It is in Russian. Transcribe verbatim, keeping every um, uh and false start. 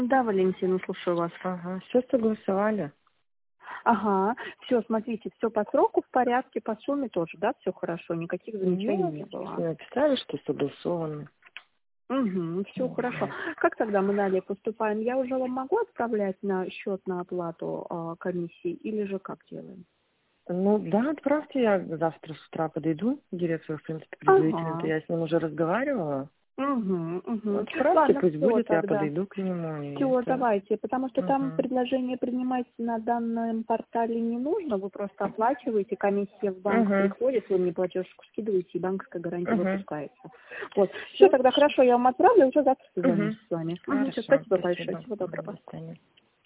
Да, Валентина, слушаю вас. Ага, все согласовали. Ага, все, смотрите, все по сроку в порядке, по сумме тоже, да, все хорошо, никаких замечаний Ну, не было. написали, что согласовано. Угу, все хорошо. Мгм. Как тогда мы далее поступаем? Я уже вам могу отправлять на счет на оплату а, комиссии или же как делаем? Ну, да, отправьте, я завтра с утра подойду к директору, в принципе, предварительно-то Ага. я с ним уже разговаривала. Угу, угу. Отправьте, Ладно, пусть все будет, я тогда. подойду к нему, и Все, это... давайте, потому что там Угу. предложение принимать на данном портале не нужно, вы просто оплачиваете, комиссия в банк Угу. приходит, вы мне платежку скидываете, и банковская гарантия Угу. выпускается. Вот. Все, Все? тогда хорошо, я вам отправлю, уже завтра Угу. созвонюсь с вами. Угу, всё, Хорошо, спасибо большое, спасибо. всего Мгм, доброго. до свидания.